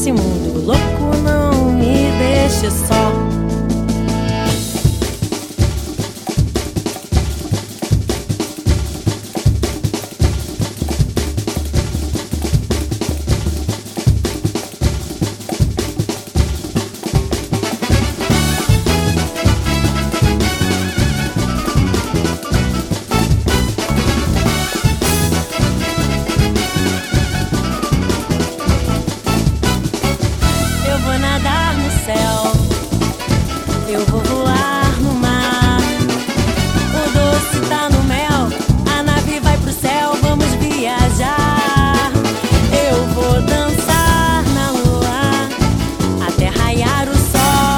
Nesse mundo louco, não me deixe só. Eu vou nadar no céu, eu vou voar no mar. O doce tá no mel, a nave vai pro céu, vamos viajar. Eu vou dançar na lua, até raiar o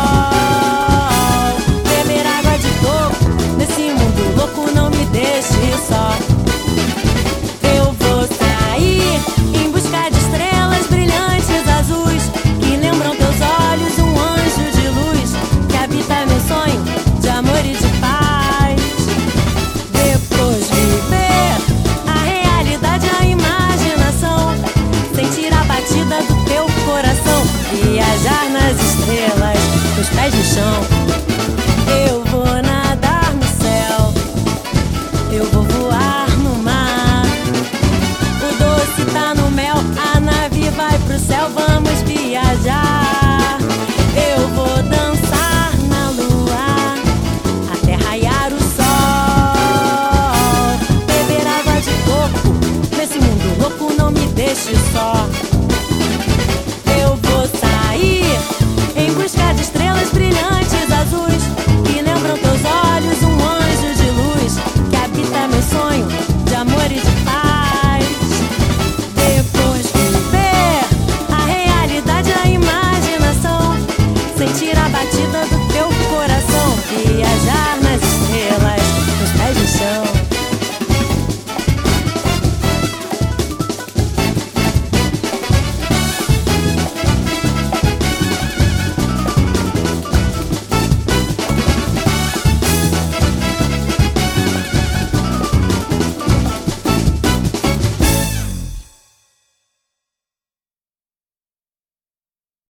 sol. Beber água de coco, nesse mundo louco, não me deixe só. Eu vou sair em busca de estrelas brilhantes azuis, que lembram teus olhos, um anjo de luz que habita meu sonho de amor e de paz. Depois viver a realidade, a imaginação, sentir a batida do teu coração, viajar nas estrelas, com os pés no chão. Eu vou nadar no céu, eu vou voar no mar. O doce tá no mel, a nave vai pro céu, vamos viajar. Eu vou dançar na lua, até raiar o sol. Beber água de coco, nesse mundo louco, não me deixe só.